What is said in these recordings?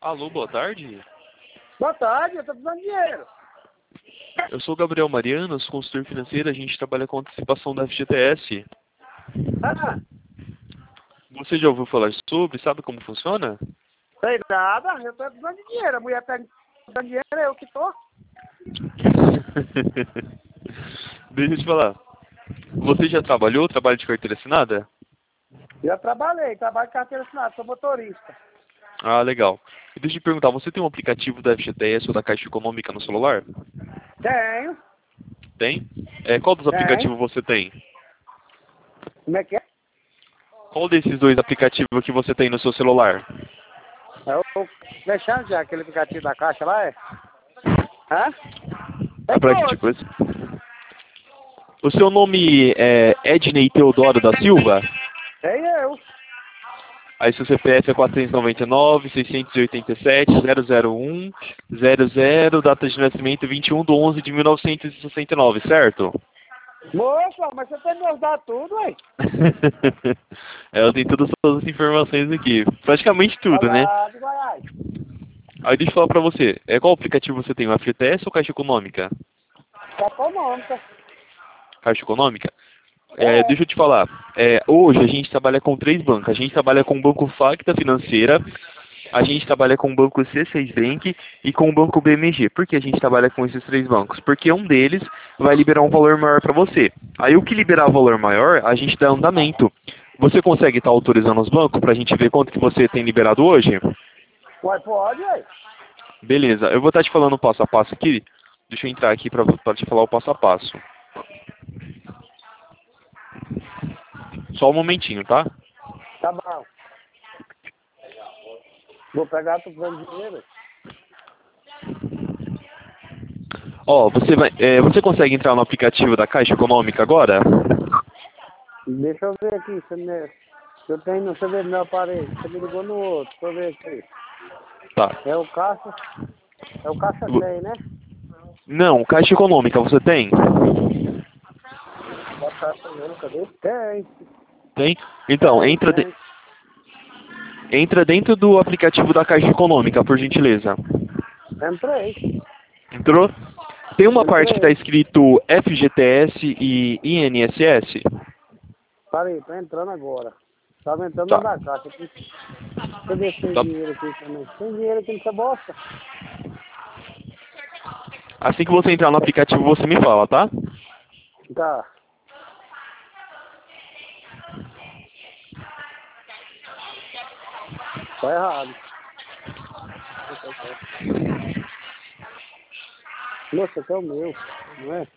Alô, boa tarde. Boa tarde, eu tô precisando de dinheiro. Eu sou o Gabriel Mariano, sou consultor financeiro, a gente trabalha com antecipação da FGTS. Ah, Você já ouviu falar sobre? Sabe como funciona? sei nada, eu tô precisando de dinheiro. A mulher pega precisando de dinheiro, é eu que tô. Deixa eu te falar. Você já trabalhou, trabalho de carteira assinada? Já trabalhei, trabalho de carteira assinada, sou motorista. Ah, legal. E deixa eu te perguntar, você tem um aplicativo da FGTS ou da Caixa Econômica no celular? Tenho, Tem? Qual dos tem. aplicativos você tem? Como é que é? Qual desses dois aplicativos que você tem no seu celular? É o Mexendo já, aquele aplicativo da caixa lá, é? Hã? Ah, É pra que dois. tipo esse? O seu nome é Ednei Teodoro da Silva? É eu. Aí seu CPF é 499-687-001-00, data de nascimento 21/11/1969, certo? Moça, mas você tem meus dados tudo, ué? Eu tenho todas as informações aqui. Praticamente tudo, né? Olá, de Goiás. Aí deixa eu falar pra você. Qual aplicativo você tem? O FGTS ou Caixa Econômica? Tá econômica. Caixa Econômica? É. Deixa eu te falar. Hoje a gente trabalha com três bancos. A gente trabalha com o Banco Facta Financeira, a gente trabalha com o Banco C6 Bank e com o Banco BMG. Por que a gente trabalha com esses três bancos? Porque um deles vai liberar um valor maior para você. Aí o que liberar o valor maior, a gente dá andamento. Você consegue estar autorizando os bancos para a gente ver quanto que você tem liberado hoje? Ué, pode, ué. Beleza, eu vou estar te falando o passo a passo aqui. Deixa eu entrar aqui para te falar o passo a passo. Só um momentinho, tá? Tá bom. Vou pegar, tô precisando de dinheiro. Ó, você consegue entrar no aplicativo da Caixa Econômica agora? Deixa eu ver aqui, eu tenho, deixa eu ver no meu aparelho. Você me ligou no outro, deixa eu ver aqui. Tá. É o caixa 100, né? Não, Caixa Econômica você tem? Da caixa não, cadê? Tem, Tem? Então, tem, tem. entra dentro do aplicativo da Caixa Econômica, por gentileza. Entrei, Entrou? Tem uma parte que está entrei. escrito FGTS e INSS? Parei, tô entrando agora. Tava entrando Tá. dentro da caixa. Deixa eu ver se tem Tá. dinheiro aqui também. Tem dinheiro aqui nessa bosta? Assim que você entrar no aplicativo, você me fala, tá? Tá. Tá errado. Nossa, esse é o meu, não é?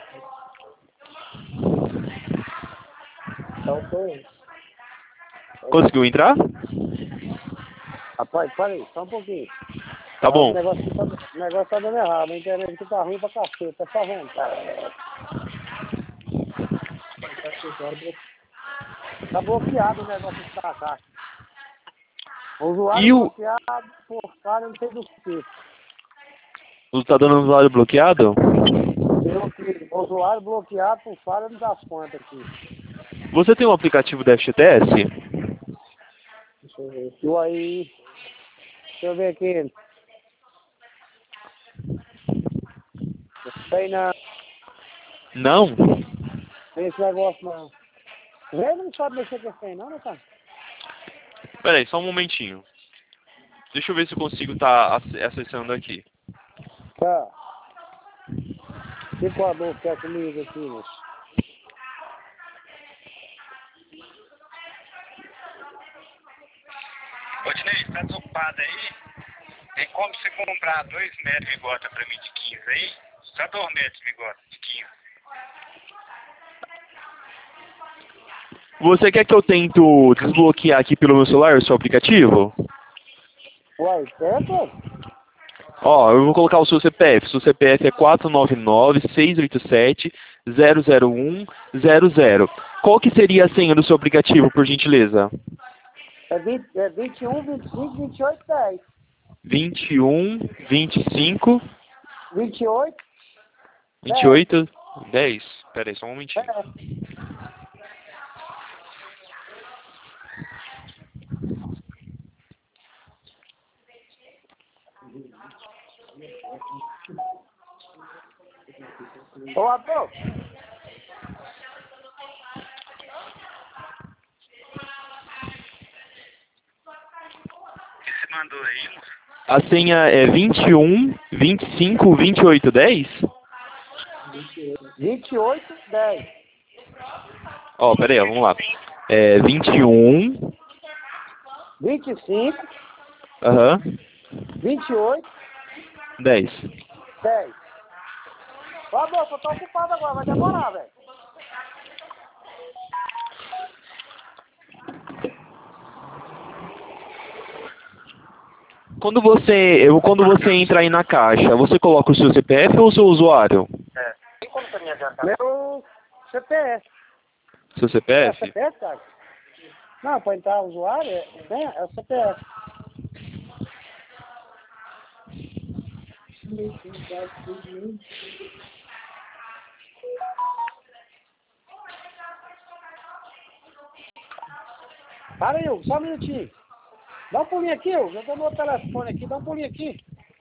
Tá o seu. Conseguiu entrar? Rapaz, parei, só um pouquinho. Tá Tá, o bom. negócio tá dando errado. A internet aqui tá ruim pra cacete, tá só vendo. Tá bloqueado o negócio da caixa. O usuário E o... bloqueado por cara, não sei do que. Tá dando um usuário bloqueado? O usuário bloqueado por falha das contas aqui. Você tem um aplicativo da FGTS? Deixa eu ver. E aí, deixa eu ver aqui. Não tem não. Não? Tem esse negócio não. Ele não sabe mexer com esse aí não, né, cara? Pera aí, só um momentinho. Deixa eu ver se eu consigo estar acessando aqui. Tá. O que o Adolfo quer comigo aqui, moço? Ô, Dinei, tá desocupado aí? Tem como você comprar 2 metros de gota pra mim de 15 aí? Só 2 metros de gota de 15. Você quer que eu tento desbloquear aqui pelo meu celular o seu aplicativo? Uai, tenta? Ó, eu vou colocar o seu CPF. Seu CPF é 499-687-001-00. Qual que seria a senha do seu aplicativo, por gentileza? É 21, 25, 28, 10. 21, 25, 28, 10. 28, 10. Pera aí, só um momentinho. É. Ô, Adolfo. O que você mandou aí, moço? A senha é 21, 25, 28, 10? 2810. Ó, pera aí, ó, vamos lá. É 21, 25, aham, 28, 10. 10. Ô, Adolfo, eu tô ocupado agora, vai demorar, velho. Quando você entra aí na caixa, você coloca o seu CPF ou o seu usuário? É. Tem como você me adiantar? Meu CPF. Seu É CPF? CPF, cara? Não, pra entrar usuário, é o CPF. Para aí, Hugo, só um minutinho. Dá um pulinho aqui, Hugo. Eu dou meu telefone aqui, dá um pulinho aqui.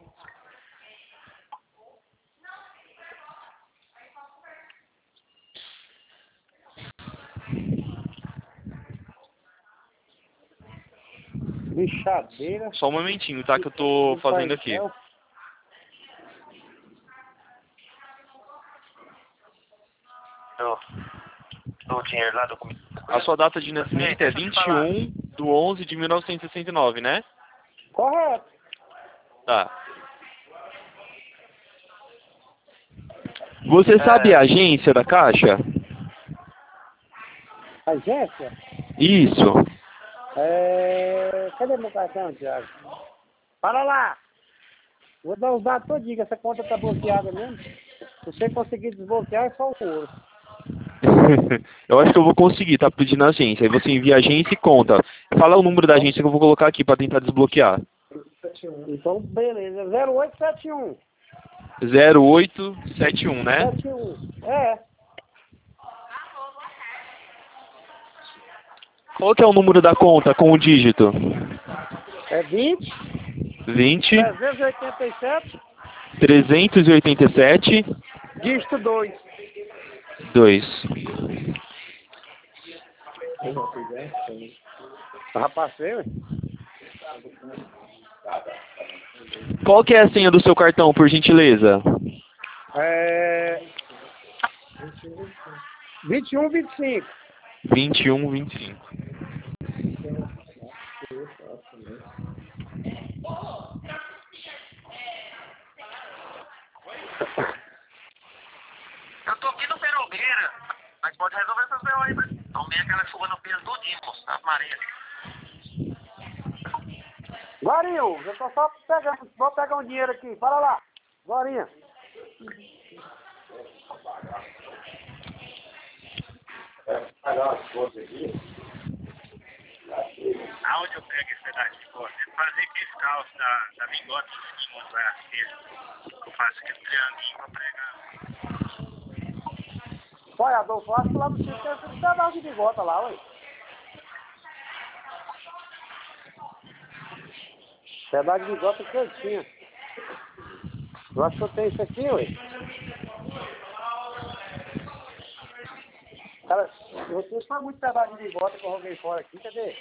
Lixadeira. Só um momentinho, tá? Que eu tô fazendo aqui. Do dinheiro lá do comida. A sua data de nascimento é 21 de 11 de 1969, né? Correto. Tá. Você sabe a agência da Caixa? Agência? Isso. Cadê meu cartão, Thiago? Para lá! Vou dar os dados todinhos, que essa conta tá bloqueada mesmo. Se você conseguir desbloquear, é só o ouro. Eu acho que eu vou conseguir, tá pedindo a agência. Aí você envia a agência e conta. Fala o número da agência que eu vou colocar aqui pra tentar desbloquear. Então, beleza. 0871. 0871, né? 71. É. Qual que é o número da conta com o dígito? É 20, 20 387, 387 dígito 2. 2. Rapaz, ué. Qual que é a senha do seu cartão, por gentileza? 21, 25. 21, 25. Eu tô aqui no Perobeira, mas pode resolver essas B.O. aí, mas tomei aquela chuva no peso todinho, moço, das marés. Guarinho, eu tô só pegando, vou pegar um dinheiro aqui, para lá. Guarinha. Aonde eu pego esse pedaço de bigode? É fazer aquele calço da bigode dos lá, eu faço aquele trianguinho pra pregar. Olha, Adolfo, acho que lá no sítio tem esse pedaço de bigota lá, ué. Pedaço de bigota que eu tinha. Eu acho que eu tenho isso aqui, ué. Cara, eu tenho só muito pedaço de bigota que eu joguei fora aqui, cadê?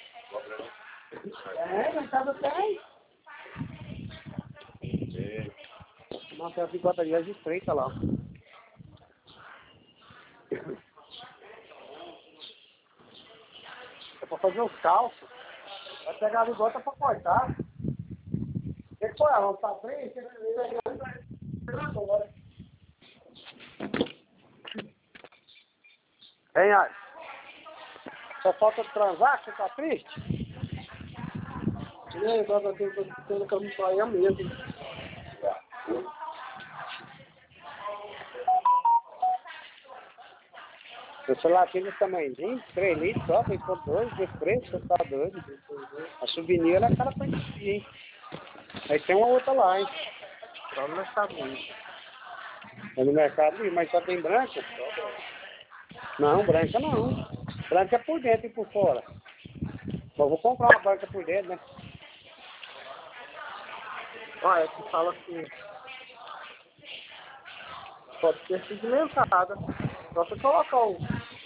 Mas casa tem. Nossa, a bigota ali é de estreita lá. É pra fazer os calços. Vai pegar a bigota pra cortar. O que foi? Vamos pra frente? Hein, Ari? Só falta transar, que você tá triste? E aí, agora eu tenho que me sair mesmo. O celular aqui desse tamanhozinho, 3 litros só, 3.2, desse preço, você tá doido. A souvenir é cara pra investir, hein? Aí tem uma outra lá, hein? Só no Mercado Livre. É no Mercado Livre, mas só tem branca? Não, branca não. Branca é por dentro e por fora. Só vou comprar uma branca por dentro, né? Olha, que fala assim. Pode ser segmentada. Só você colocar o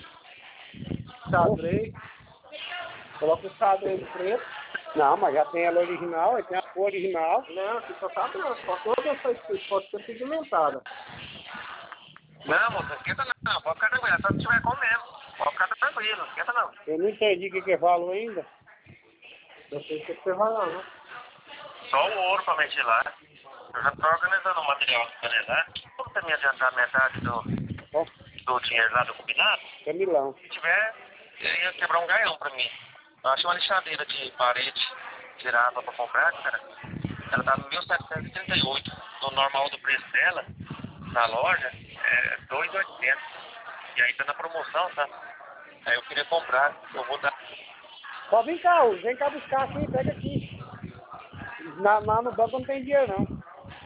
xadrez. Coloca o xadrez preto. Não, mas já tem ela original, aí tem a cor original. Não, aqui só tá branco. Só toda essa espécie pode ser segmentada. Não, moça, não esquenta não. Pode ficar tranquilo. Só se tiver comendo. Pode ficar tranquilo, não esquenta não. Eu não entendi o que falou ainda. Eu sei o que você vai lá, né? Só o ouro pra mexer lá. Eu já tô organizando o material pra organizar. Como você me adiantar metade do dinheiro lá do combinado, Camilão. se tiver, eu ia quebrar um gaião pra mim. Eu achei uma lixadeira de parede girava pra comprar, cara. Ela tá no 1.738. No normal do preço dela, na loja, é 2.800. E aí tá na promoção, tá? Aí eu queria comprar, eu vou dar. Só vem cá, Hugo. Vem cá buscar aqui, pega aqui. Lá no banco não tem dinheiro, não.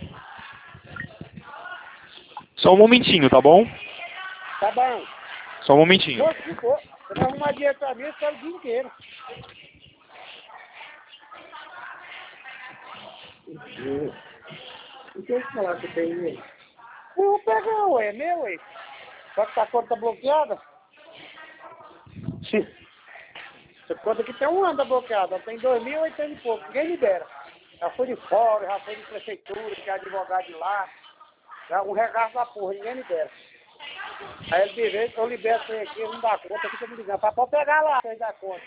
Só um momentinho, tá bom? Tá bom. Só um momentinho. Pô, se for, você vai arrumar dinheiro pra mim, eu quero o dia inteiro. O que você falar que tem aí? Eu vou pegar, ué, é meu, ué. Só que a conta tá bloqueada? Sim. Essa conta aqui tem um ano tá bloqueada, tem 2.800 e pouco, ninguém libera. Já foi de fora, já foi de prefeitura, que é advogado de lá. Já um regaço da porra, ninguém libera. Aí ele diz, eu libero você aqui, não dá conta, fica me ligando. Pode pegar lá, você dá conta.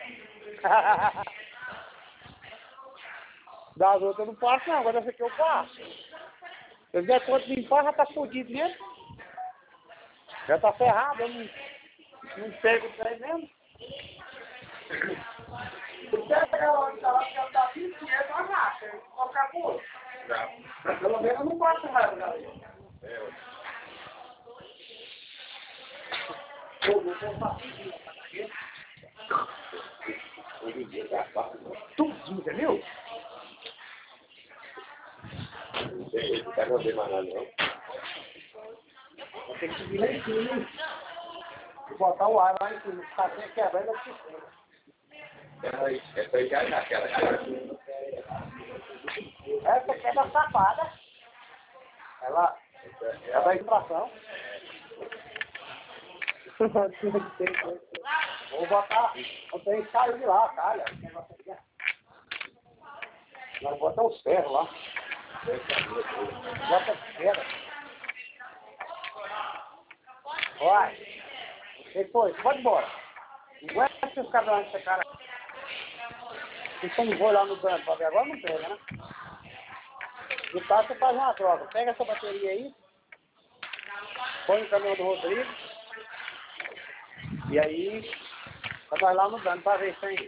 Das outras eu não passo não, agora essa aqui eu passo. Se eu der conta de limpar, já tá fudido mesmo. Já tá ferrado, eu não pego o trem mesmo. Se você pegar lá onde tá lá, já tá 20 dinheiro, não agacha, qualquer coisa. Pelo menos eu não passo nada, galera. Tudinho, entendeu? Não quero ver mais nada, não. Vai ter que subir lá em cima, hein? E botar o ar lá em cima. Tá sem quebrando a piscina. Essa aí já é aquela. Essa aqui é da safada. Ela é da inflação. Vou botar. Eu tenho calho de lá, calha. Nós botamos os ferros lá. Bota as pedras. Vai. Depois, pode embora. Não aguenta esses cabrões desse cara. Então não vou lá no banco pra ver agora, não pega, né? No caso, você faz uma troca. Pega essa bateria aí. Põe no caminhão do Rodrigo. E aí, vai lá no banco pra ver se tem.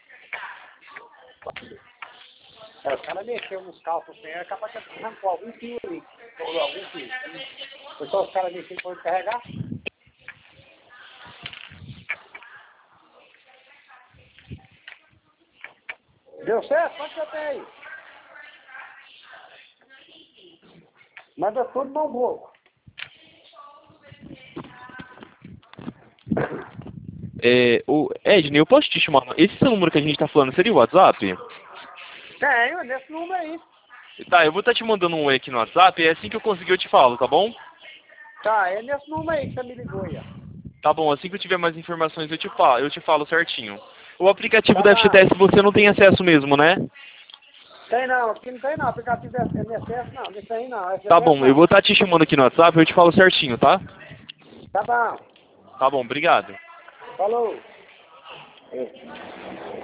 Os caras mexeram nos calços sem, é capaz de arrancar algum fio ali. Ou algum fio. Foi só os caras mexeram para descarregar. Deu certo? Quanto você tem aí? Manda tudo mão boa. Edney, eu posso te chamar? Esse seu número que a gente tá falando seria o WhatsApp? Tenho, nesse número aí. Tá, eu vou estar te mandando um oi aqui no WhatsApp, e assim que eu conseguir eu te falo, tá bom? Tá, é nesse número aí que você me ligou aí, ó. Tá bom, assim que eu tiver mais informações eu te falo certinho. O aplicativo Tá da bom. FGTS você não tem acesso mesmo, né? Tem não, aqui não tem não. Aplicativo MSS não, não tem não. FGTS Tá bom, não. eu vou estar te chamando aqui no WhatsApp, eu te falo certinho, tá? Tá bom. Tá bom, obrigado. Falou.